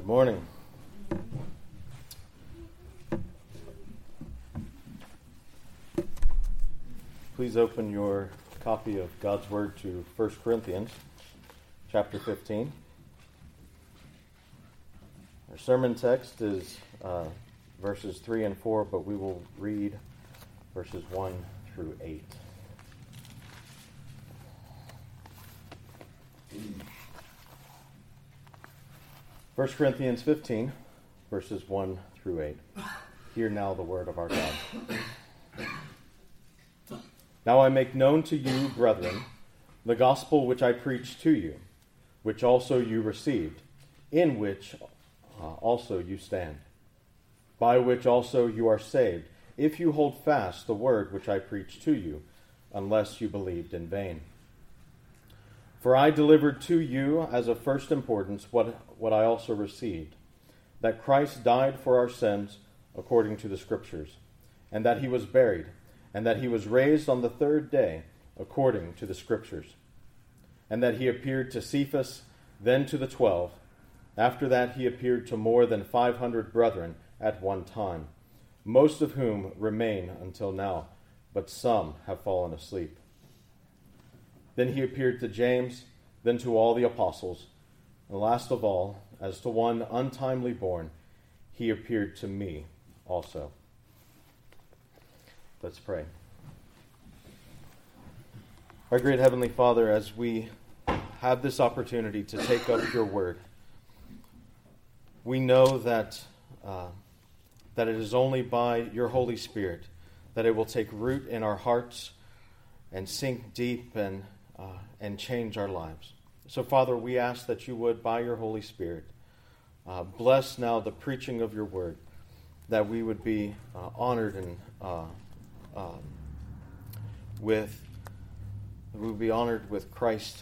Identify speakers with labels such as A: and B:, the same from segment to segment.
A: Morning. Please open your copy of God's Word to 1 Corinthians chapter 15. Our sermon text is verses 3 and 4, but we will read verses 1 through 8. First Corinthians 15, verses 1 through 8. Hear now the word of our God. Now I make known to you, brethren, the gospel which I preached to you, which also you received, in which also you stand, by which also you are saved, if you hold fast the word which I preached to you, unless you believed in vain. For I delivered to you as of first importance what I also received, that Christ died for our sins according to the Scriptures, and that he was buried, and that he was raised on the third day according to the Scriptures, and that he appeared to Cephas, then to the 12. After that he appeared to more than 500 brethren at one time, most of whom remain until now, but some have fallen asleep. Then he appeared to James, then to all the apostles, and last of all, as to one untimely born, he appeared to me also. Let's pray. Our great Heavenly Father, as we have this opportunity to take up your word, we know that it is only by your Holy Spirit that it will take root in our hearts and sink deep and change our lives. So, Father, we ask that you would, by your Holy Spirit, bless now the preaching of your word, that we would be honored and with Christ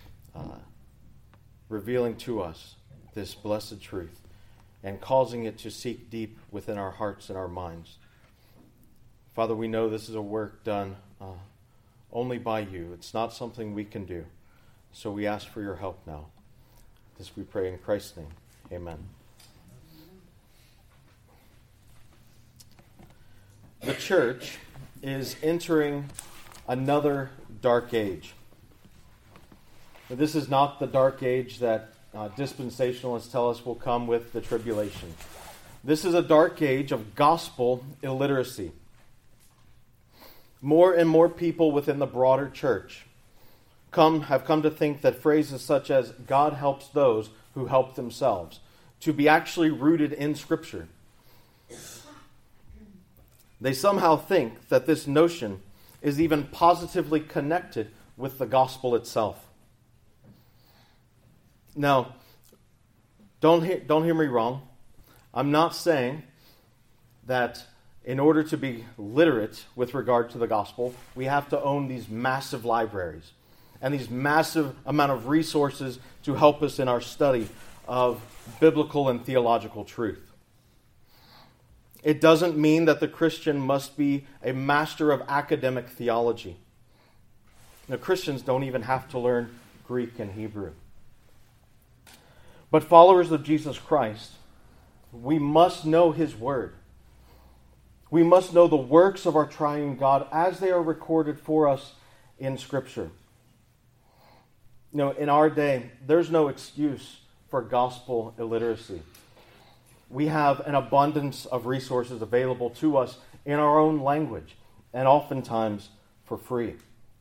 A: revealing to us this blessed truth and causing it to seek deep within our hearts and our minds. Father, we know this is a work done only by you. It's not something we can do. So we ask for your help now. This we pray in Christ's name. Amen. The church is entering another dark age. But this is not the dark age that dispensationalists tell us will come with the tribulation. This is a dark age of gospel illiteracy. More and more people within the broader church have come to think that phrases such as God helps those who help themselves to be actually rooted in Scripture. They somehow think that this notion is even positively connected with the gospel itself. Now, don't hear me wrong. I'm not saying that in order to be literate with regard to the gospel, we have to own these massive libraries and these massive amount of resources to help us in our study of biblical and theological truth. It doesn't mean that the Christian must be a master of academic theology. Now, Christians don't even have to learn Greek and Hebrew. But followers of Jesus Christ, we must know his word. We must know the works of our triune God as they are recorded for us in Scripture. You know, in our day, there's no excuse for gospel illiteracy. We have an abundance of resources available to us in our own language, and oftentimes for free.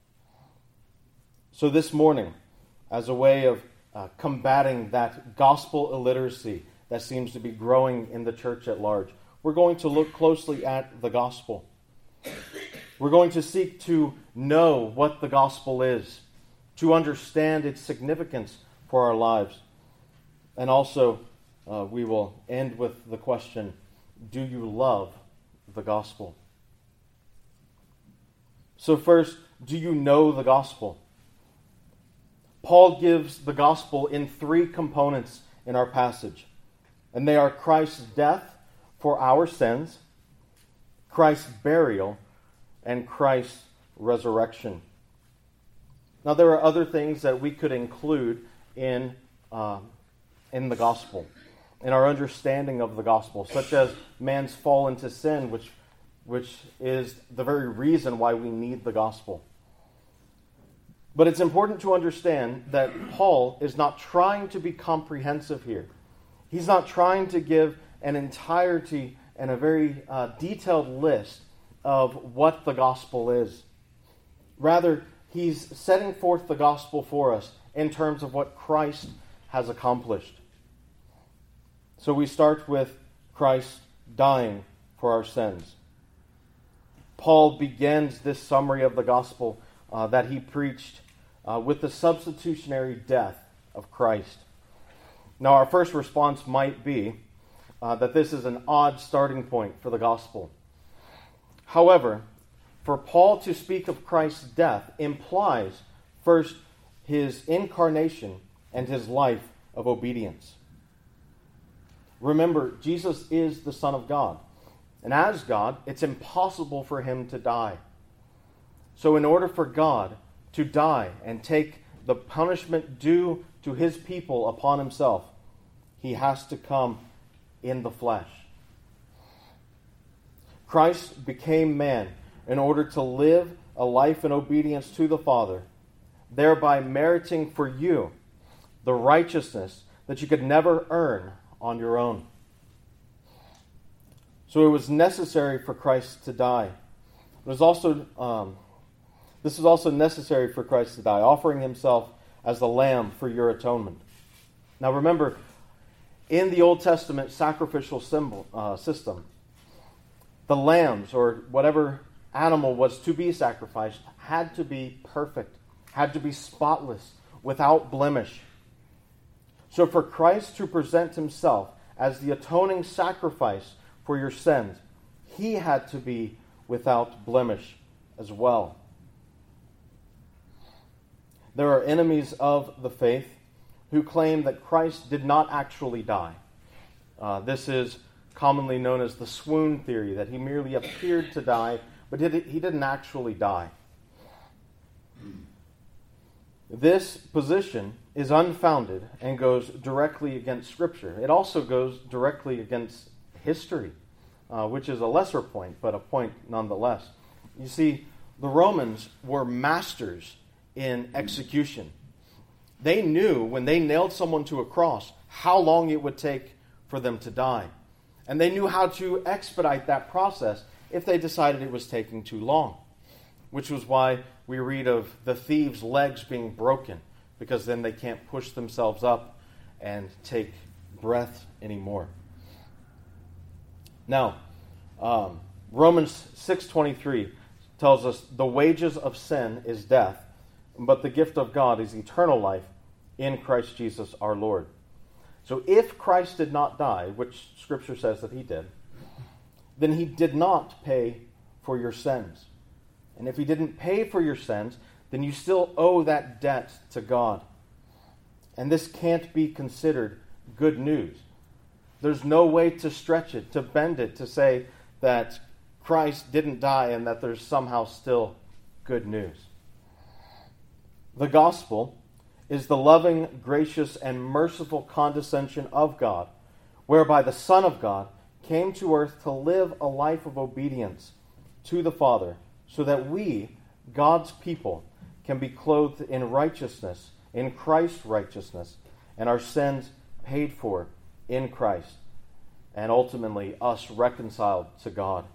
A: So this morning, as a way of combating that gospel illiteracy that seems to be growing in the church at large, we're going to look closely at the gospel. We're going to seek to know what the gospel is, to understand its significance for our lives. And also, we will end with the question, do you love the gospel? So first, do you know the gospel? Paul gives the gospel in three components in our passage. And they are Christ's death for our sins, Christ's burial, and Christ's resurrection. Now, there are other things that we could include in the gospel. in our understanding of the gospel, such as man's fall into sin, which is the very reason why we need the gospel. But it's important to understand that Paul is not trying to be comprehensive here. He's not trying to give an entirety and a very detailed list of what the gospel is. Rather, he's setting forth the gospel for us in terms of what Christ has accomplished. So we start with Christ dying for our sins. Paul begins this summary of the gospel that he preached with the substitutionary death of Christ. Now, our first response might be that this is an odd starting point for the gospel. However, for Paul to speak of Christ's death implies, first, his incarnation and his life of obedience. Remember, Jesus is the Son of God. And as God, it's impossible for him to die. So in order for God to die and take the punishment due to his people upon himself, he has to come in the flesh. Christ became man in order to live a life in obedience to the Father, thereby meriting for you the righteousness that you could never earn on your own. So it was necessary for Christ to die. This is also necessary for Christ to die, offering himself as the lamb for your atonement. Now remember, in the Old Testament sacrificial system, the lambs, or whatever animal was to be sacrificed, had to be perfect, had to be spotless, without blemish. So for Christ to present himself as the atoning sacrifice for your sins, he had to be without blemish as well. There are enemies of the faith who claim that Christ did not actually die. This is commonly known as the swoon theory, that he merely appeared to die, but he didn't actually die. This position is unfounded and goes directly against Scripture. It also goes directly against history, which is a lesser point, but a point nonetheless. You see, the Romans were masters in execution. They knew when they nailed someone to a cross how long it would take for them to die. And they knew how to expedite that process if they decided it was taking too long. Which was why we read of the thieves' legs being broken, because then they can't push themselves up and take breath anymore. Now, Romans 6:23 tells us the wages of sin is death, but the gift of God is eternal life in Christ Jesus our Lord. So if Christ did not die, which Scripture says that he did, then he did not pay for your sins. And if he didn't pay for your sins, then you still owe that debt to God. And this can't be considered good news. There's no way to stretch it, to bend it, to say that Christ didn't die and that there's somehow still good news. The gospel is the loving, gracious, and merciful condescension of God, whereby the Son of God came to earth to live a life of obedience to the Father, so that we, God's people, can be clothed in righteousness, in Christ's righteousness, and our sins paid for in Christ, and ultimately us reconciled to God.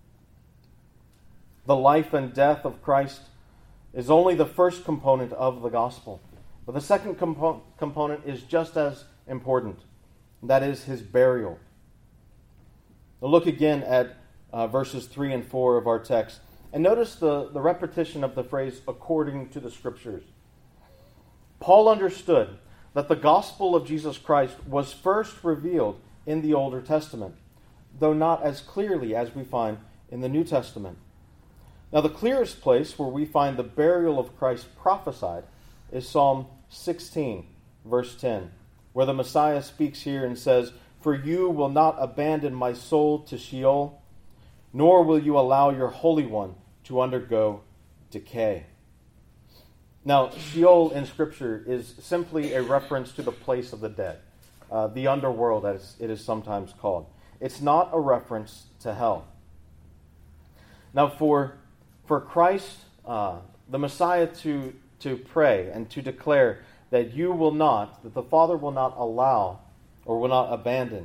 A: The life and death of Christ is only the first component of the gospel. But the second component is just as important. That is his burial. Now look again at verses 3 and 4 of our text. And notice the repetition of the phrase, according to the Scriptures. Paul understood that the gospel of Jesus Christ was first revealed in the Older Testament, though not as clearly as we find in the New Testament. Now the clearest place where we find the burial of Christ prophesied is Psalm 16, verse 10, where the Messiah speaks here and says, "For you will not abandon my soul to Sheol, nor will you allow your Holy One to undergo decay." Now, Sheol in Scripture is simply a reference to the place of the dead. the underworld, as it is sometimes called. It's not a reference to hell. Now, for Christ, the Messiah, to pray and to declare that that the Father will not allow or will not abandon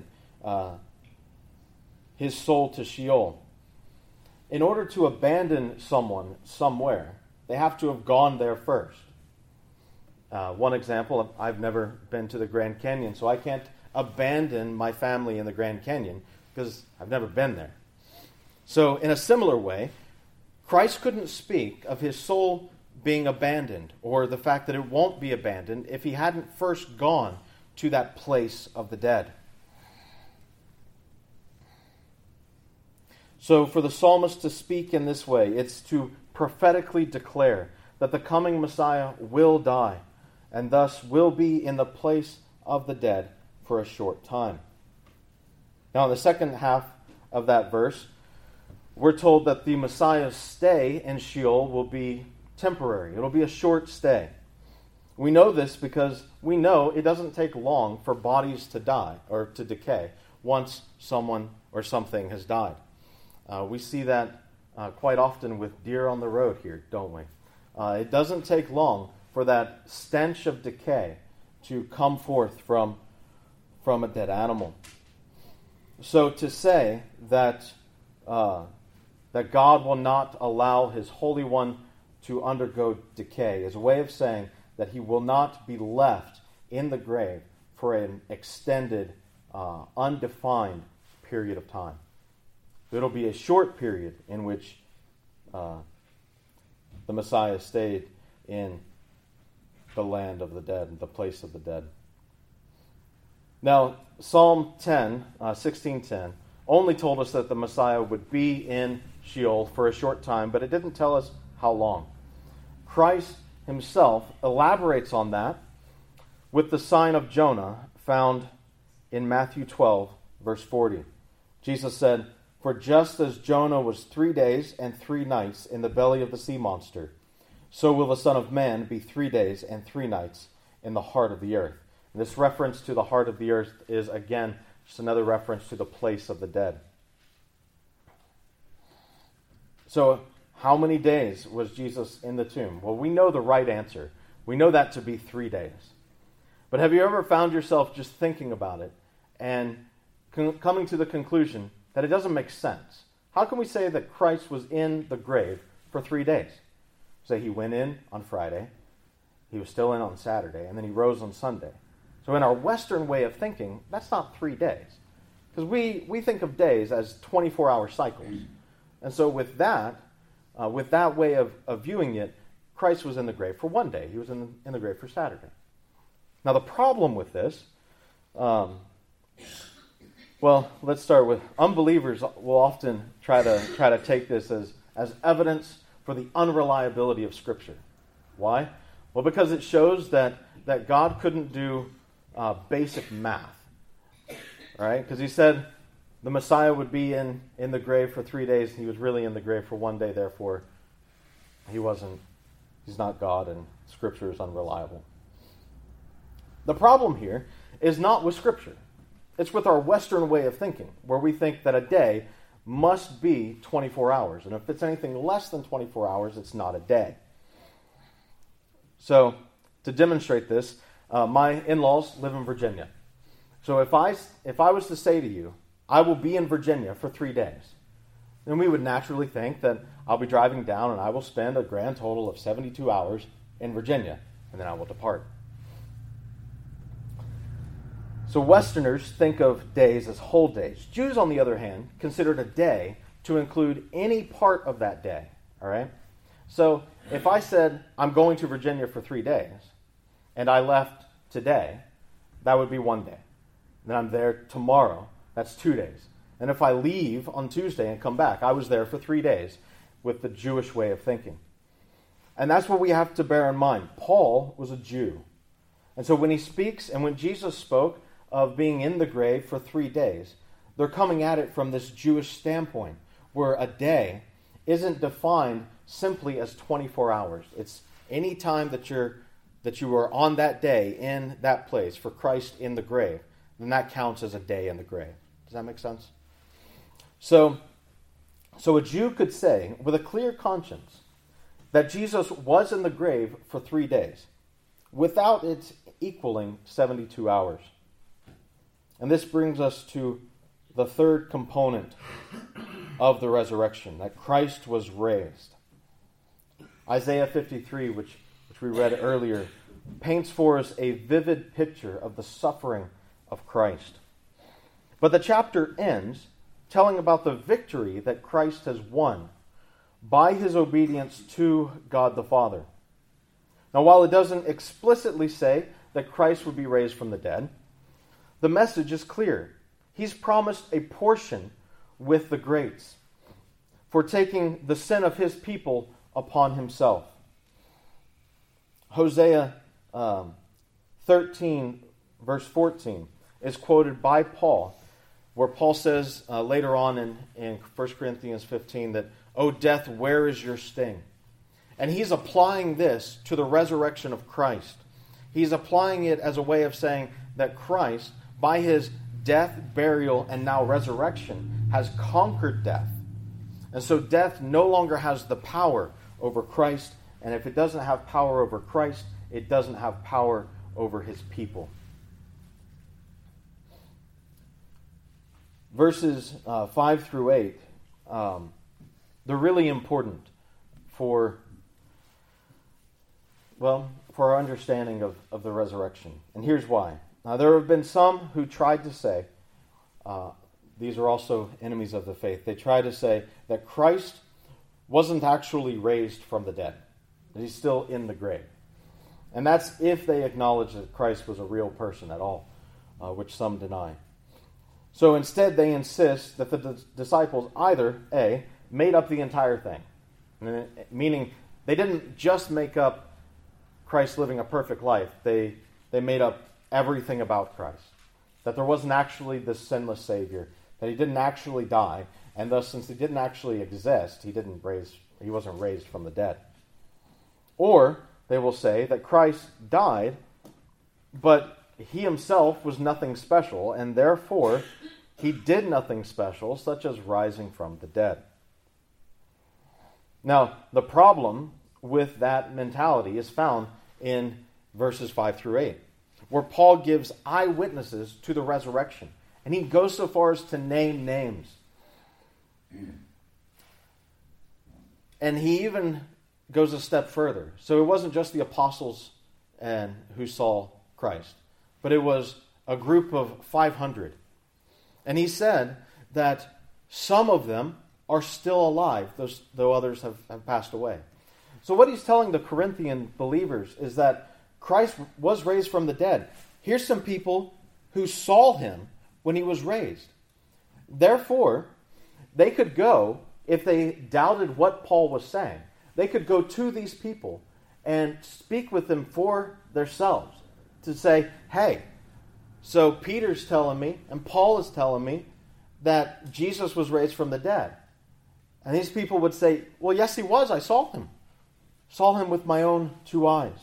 A: his soul to Sheol. In order to abandon someone somewhere, they have to have gone there first. One example, I've never been to the Grand Canyon, so I can't abandon my family in the Grand Canyon because I've never been there. So in a similar way, Christ couldn't speak of his soul being abandoned or the fact that it won't be abandoned if he hadn't first gone to that place of the dead. So for the psalmist to speak in this way, it's to prophetically declare that the coming Messiah will die and thus will be in the place of the dead for a short time. Now in the second half of that verse, we're told that the Messiah's stay in Sheol will be temporary. It'll be a short stay. We know this because we know it doesn't take long for bodies to die or to decay once someone or something has died. We see that quite often with deer on the road here, don't we? It doesn't take long for that stench of decay to come forth from a dead animal. So to say that God will not allow his Holy One to undergo decay is a way of saying that he will not be left in the grave for an extended, undefined period of time. It'll be a short period in which the Messiah stayed in the land of the dead, the place of the dead. Now, Psalm 16:10, only told us that the Messiah would be in Sheol for a short time, but it didn't tell us how long. Christ himself elaborates on that with the sign of Jonah found in Matthew 12, verse 40. Jesus said, "For just as Jonah was 3 days and 3 nights in the belly of the sea monster, so will the Son of Man be 3 days and 3 nights in the heart of the earth." And this reference to the heart of the earth is, again, just another reference to the place of the dead. So, how many days was Jesus in the tomb? Well, we know the right answer. We know that to be 3 days. But have you ever found yourself just thinking about it and coming to the conclusion that it doesn't make sense? How can we say that Christ was in the grave for 3 days? Say he went in on Friday, he was still in on Saturday, and then he rose on Sunday. So in our Western way of thinking, that's not 3 days. Because we think of days as 24-hour cycles. And so with that way of viewing it, Christ was in the grave for 1 day. He was in the grave for Saturday. Now the problem with this, well, let's start with unbelievers will often try to take this as evidence for the unreliability of Scripture. Why? Well, because it shows that God couldn't do basic math, right? Because he said the Messiah would be in the grave for 3 days. He was really in the grave for 1 day. Therefore, he's not God, and Scripture is unreliable. The problem here is not with Scripture. It's with our Western way of thinking, where we think that a day must be 24 hours. And if it's anything less than 24 hours, it's not a day. So, to demonstrate this, my in-laws live in Virginia. So if I was to say to you, I will be in Virginia for 3 days, then we would naturally think that I'll be driving down and I will spend a grand total of 72 hours in Virginia, and then I will depart. So Westerners think of days as whole days. Jews, on the other hand, considered a day to include any part of that day. All right? So if I said, I'm going to Virginia for 3 days, and I left today, that would be 1 day. Then I'm there tomorrow, that's 2 days. And if I leave on Tuesday and come back, I was there for 3 days with the Jewish way of thinking. And that's what we have to bear in mind. Paul was a Jew. And so when he speaks, and when Jesus spoke of being in the grave for 3 days, they're coming at it from this Jewish standpoint, where a day isn't defined simply as 24 hours. It's any time that you are on that day in that place for Christ in the grave. then that counts as a day in the grave. Does that make sense? So a Jew could say, with a clear conscience, that Jesus was in the grave for 3 days, without it equaling 72 hours. And this brings us to the third component of the resurrection, that Christ was raised. Isaiah 53, which we read earlier, paints for us a vivid picture of the suffering of Christ. But the chapter ends telling about the victory that Christ has won by his obedience to God the Father. Now, while it doesn't explicitly say that Christ would be raised from the dead, the message is clear. He's promised a portion with the greats for taking the sin of his people upon himself. Hosea 13, verse 14, is quoted by Paul, where Paul says later on in 1 Corinthians 15 that, "O death, where is your sting?" And he's applying this to the resurrection of Christ. He's applying it as a way of saying that Christ, by his death, burial, and now resurrection, has conquered death. And so death no longer has the power over Christ, and if it doesn't have power over Christ, it doesn't have power over his people. Verses 5 through 8, they're really important for our understanding of the resurrection. And here's why. Now, there have been some who tried to say, these are also enemies of the faith, they try to say that Christ wasn't actually raised from the dead, that he's still in the grave. And that's if they acknowledge that Christ was a real person at all, which some deny. So instead, they insist that the disciples either, A, made up the entire thing, meaning they didn't just make up Christ living a perfect life, they made up everything about Christ. That there wasn't actually this sinless Savior, that he didn't actually die, and thus, since he didn't actually exist, he wasn't raised from the dead. Or they will say that Christ died, but he himself was nothing special, and therefore he did nothing special, such as rising from the dead. Now, the problem with that mentality is found in verses 5 through 8, where Paul gives eyewitnesses to the resurrection. And he goes so far as to name names. And he even goes a step further. So it wasn't just the apostles who saw Christ, but it was a group of 500. And he said that some of them are still alive, though others have passed away. So what he's telling the Corinthian believers is that Christ was raised from the dead. Here's some people who saw him when he was raised. Therefore, they could go, if they doubted what Paul was saying, they could go to these people and speak with them for themselves to say, hey, so Peter's telling me and Paul is telling me that Jesus was raised from the dead. And these people would say, well, yes, he was. I saw him. Saw him with my own 2 eyes.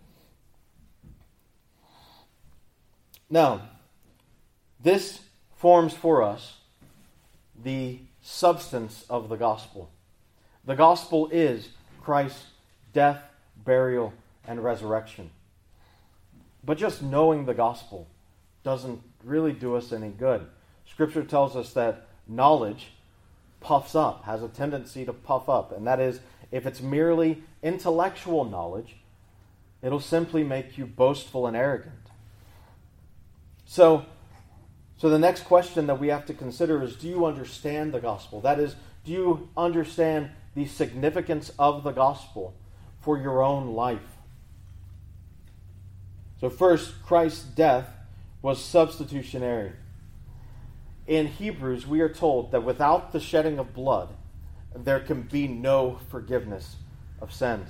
A: Now, this forms for us the substance of the gospel. The gospel is Christ's death, burial, and resurrection. But just knowing the gospel doesn't really do us any good. Scripture tells us that knowledge puffs up, has a tendency to puff up. And that is, if it's merely intellectual knowledge, it'll simply make you boastful and arrogant. So the next question that we have to consider is, do you understand the gospel? That is, do you understand the significance of the gospel for your own life? So first, Christ's death was substitutionary. In Hebrews, we are told that without the shedding of blood, there can be no forgiveness of sins.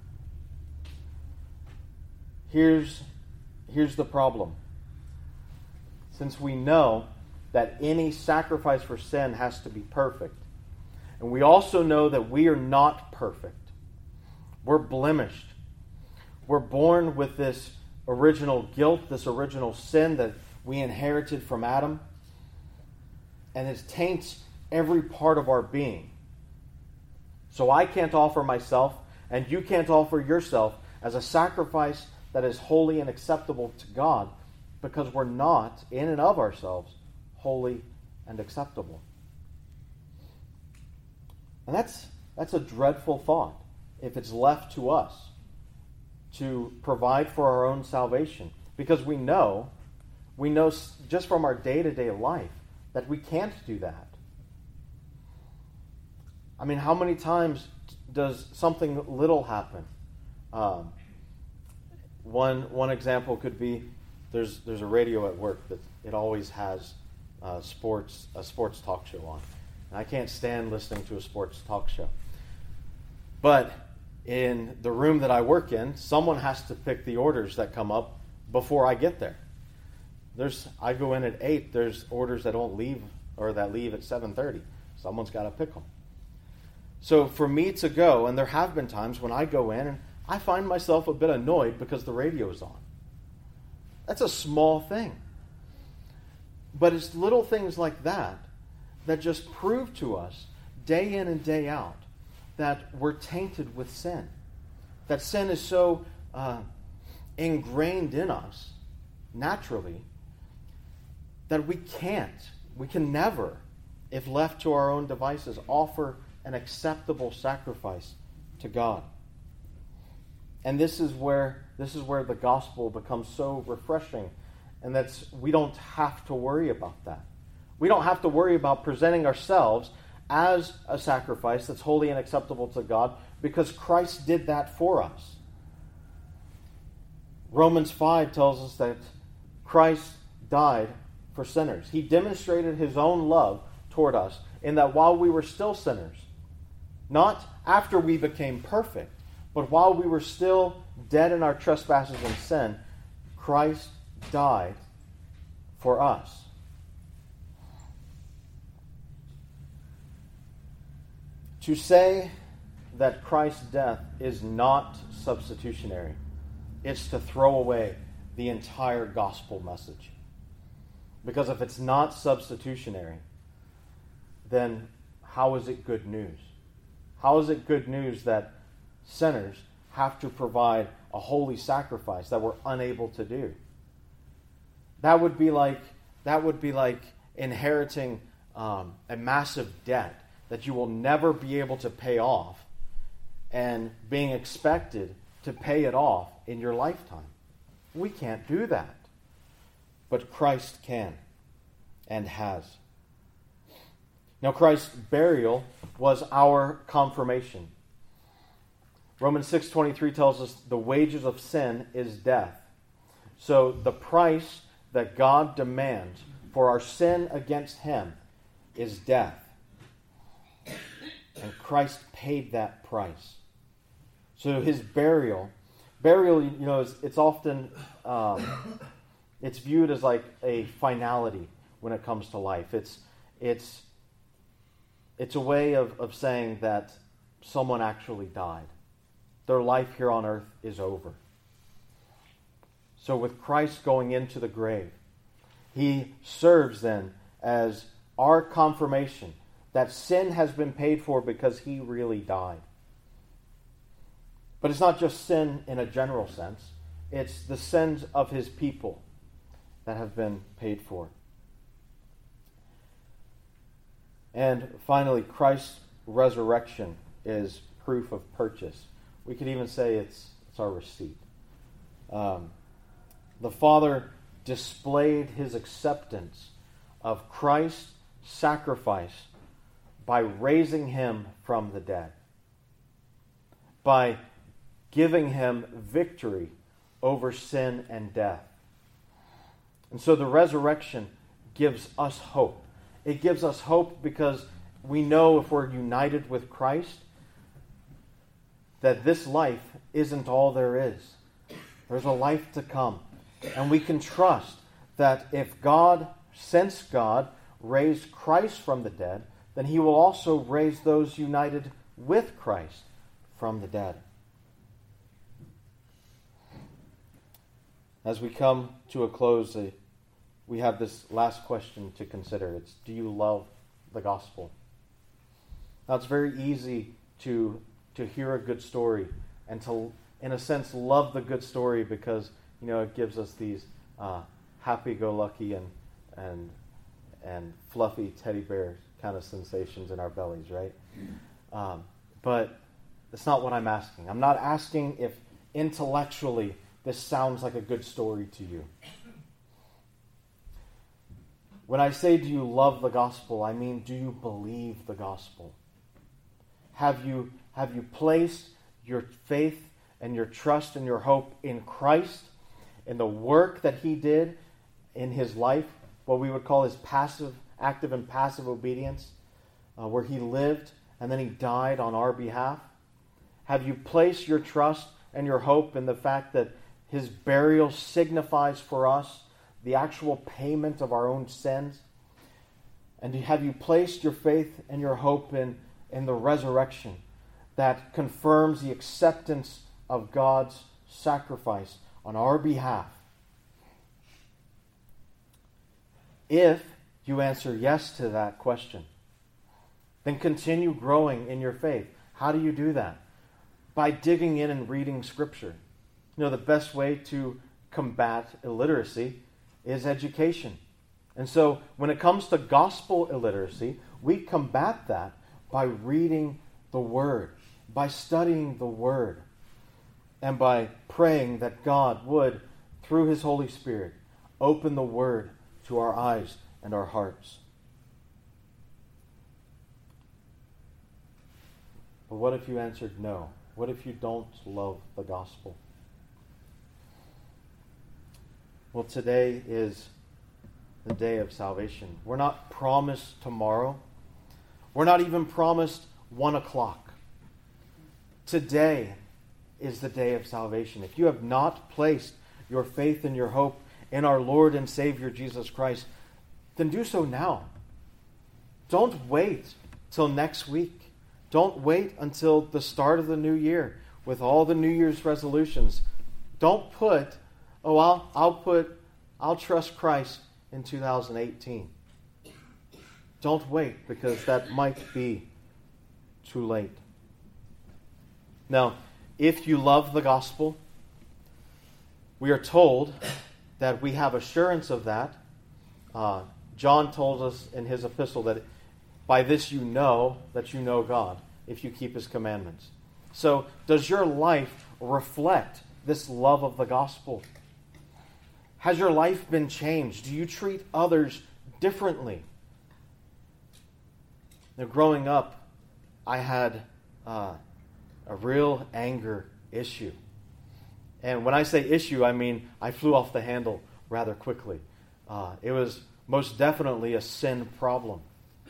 A: Here's the problem. Since we know that any sacrifice for sin has to be perfect, and we also know that we are not perfect, we're blemished. We're born with this original guilt, this original sin that we inherited from Adam, and it taints every part of our being. So I can't offer myself, and you can't offer yourself as a sacrifice that is holy and acceptable to God, because we're not, in and of ourselves, holy and acceptable. And that's a dreadful thought if it's left to us to provide for our own salvation. Because we know just from our day-to-day life that we can't do that. I mean, how many times does something little happen? One example could be there's a radio at work that it always has a sports talk show on. And I can't stand listening to a sports talk show. But in the room that I work in, someone has to pick the orders that come up before I get there. I go in at 8. There's orders that don't leave or that leave at 7:30. Someone's got to pick them. So for me to go, and there have been times when I go in and I find myself a bit annoyed because the radio is on. That's a small thing. But it's little things like that that just prove to us day in and day out that we're tainted with sin. That sin is so ingrained in us naturally that we can never, if left to our own devices, offer an acceptable sacrifice to God. And this is where the gospel becomes so refreshing, and we don't have to worry about that. We don't have to worry about presenting ourselves as a sacrifice that's holy and acceptable to God, because Christ did that for us. Romans 5 tells us that Christ died for sinners. He demonstrated his own love toward us in that while we were still sinners, not after we became perfect, but while we were still dead in our trespasses and sin, Christ died for us. To say that Christ's death is not substitutionary, it's to throw away the entire gospel message. Because if it's not substitutionary, then how is it good news? How is it good news that sinners have to provide a holy sacrifice that we're unable to do? That would be like inheriting a massive debt that you will never be able to pay off and being expected to pay it off in your lifetime. We can't do that. But Christ can and has. Now, Christ's burial was our confirmation. Romans 6:23 tells us the wages of sin is death. So the price that God demands for our sin against him is death. And Christ paid that price. So his burial, it's often, it's viewed as like a finality when it comes to life. It's a way of saying that someone actually died. Their life here on earth is over. So with Christ going into the grave, he serves then as our confirmation that sin has been paid for because he really died. But it's not just sin in a general sense. It's the sins of his people that have been paid for. And finally, Christ's resurrection is proof of purchase. We could even say it's our receipt. The Father displayed his acceptance of Christ's sacrifice by raising him from the dead, by giving him victory over sin and death. And so the resurrection gives us hope. It gives us hope because we know if we're united with Christ that this life isn't all there is. There's a life to come. And we can trust that since God raised Christ from the dead, then he will also raise those united with Christ from the dead. As we come to a close, we have this last question to consider. It's, do you love the gospel? Now, it's very easy to hear a good story and to, in a sense, love the good story because, it gives us these happy-go-lucky and fluffy teddy bear kind of sensations in our bellies, right? But that's not what I'm asking. I'm not asking if intellectually this sounds like a good story to you. When I say, do you love the gospel, I mean, do you believe the gospel? Have you placed your faith and your trust and your hope in Christ, in the work that he did in his life, what we would call his active and passive obedience, where he lived and then he died on our behalf? Have you placed your trust and your hope in the fact that his burial signifies for us the actual payment of our own sins? And have you placed your faith and your hope in the resurrection that confirms the acceptance of God's sacrifice on our behalf? If you answer yes to that question, then continue growing in your faith. How do you do that? By digging in and reading Scripture. The best way to combat illiteracy is education. And so when it comes to gospel illiteracy, we combat that by reading the Word, by studying the Word, and by praying that God would, through his Holy Spirit, open the Word to our eyes and our hearts. But what if you answered no? What if you don't love the gospel? Well, today is the day of salvation. We're not promised tomorrow. We're not even promised 1 o'clock. Today is the day of salvation. If you have not placed your faith and your hope in our Lord and Savior Jesus Christ, then do so now. Don't wait till next week. Don't wait until the start of the new year with all the New Year's resolutions. Don't put, I'll trust Christ in 2018. Don't wait, because that might be too late. Now, if you love the gospel, we are told that we have assurance of that. John told us in his epistle that by this you know that you know God, if you keep his commandments. So, does your life reflect this love of the gospel? Has your life been changed? Do you treat others differently? Now, growing up, I had a real anger issue. And when I say issue, I mean I flew off the handle rather quickly. It was most definitely a sin problem.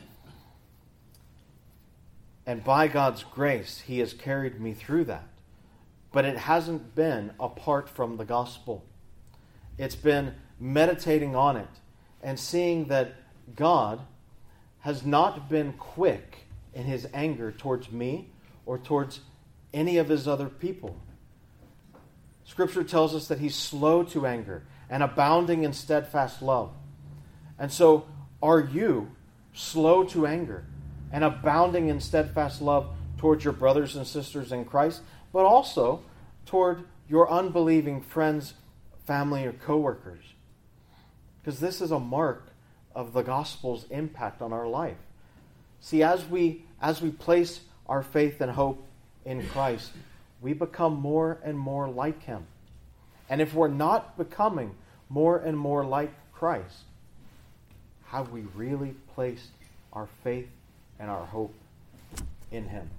A: And by God's grace, he has carried me through that. But it hasn't been apart from the gospel. It's been meditating on it and seeing that God has not been quick in his anger towards me or towards any of his other people. Scripture tells us that he's slow to anger and abounding in steadfast love. And so, are you slow to anger and abounding in steadfast love towards your brothers and sisters in Christ, but also toward your unbelieving friends, family, or coworkers? Because this is a mark of the gospel's impact on our life. See, as we place our faith and hope in Christ, we become more and more like him. And if we're not becoming more and more like Christ, have we really placed our faith and our hope in him?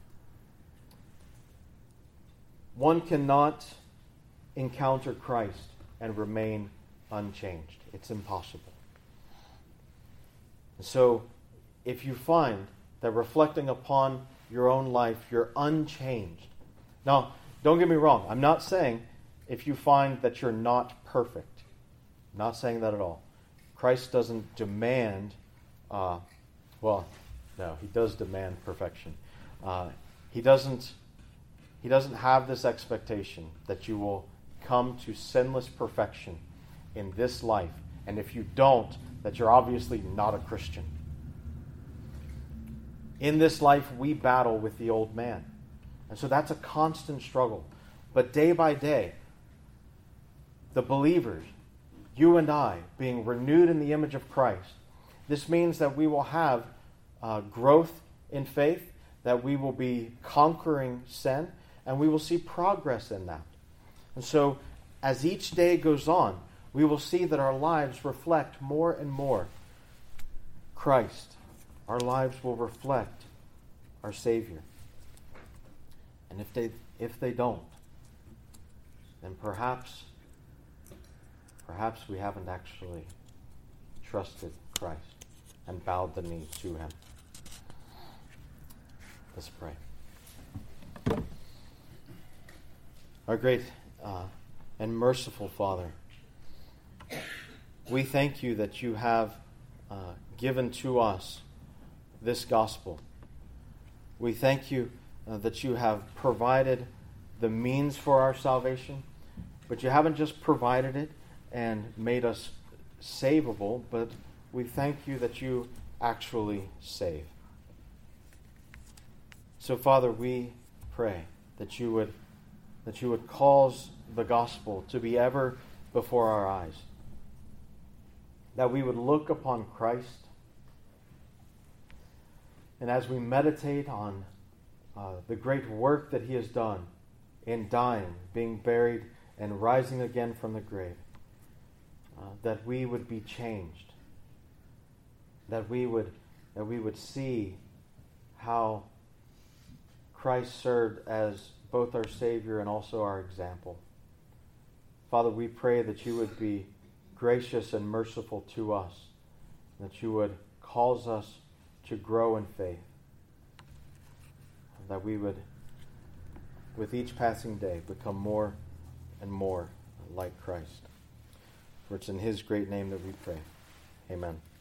A: One cannot encounter Christ and remain unchanged. It's impossible. So, if you find that reflecting upon your own life, you're unchanged. Now, don't get me wrong. I'm not saying if you find that you're not perfect. I'm not saying that at all. Christ doesn't demand, no, he does demand perfection. He doesn't have this expectation that you will come to sinless perfection in this life And if you don't, that you're obviously not a Christian. In this life, we battle with the old man. And so that's a constant struggle. But day by day, the believers, you and I, being renewed in the image of Christ, this means that we will have growth in faith, that we will be conquering sin, and we will see progress in that. And so, as each day goes on, we will see that our lives reflect more and more Christ. Our lives will reflect our Savior. And if they don't, then perhaps we haven't actually trusted Christ and bowed the knee to Him. Let's pray. Our great and merciful Father, we thank you that you have given to us this gospel. We thank you that you have provided the means for our salvation, but you haven't just provided it and made us savable, but we thank you that you actually save. So, Father, we pray that you would cause the gospel to be ever before our eyes, that we would look upon Christ, and as we meditate on the great work that He has done in dying, being buried, and rising again from the grave, that we would be changed, that we would see how Christ served as both our Savior and also our example. Father, we pray that you would be gracious and merciful to us, that you would cause us to grow in faith, that we would, with each passing day, become more and more like Christ. For it's in His great name that we pray. Amen.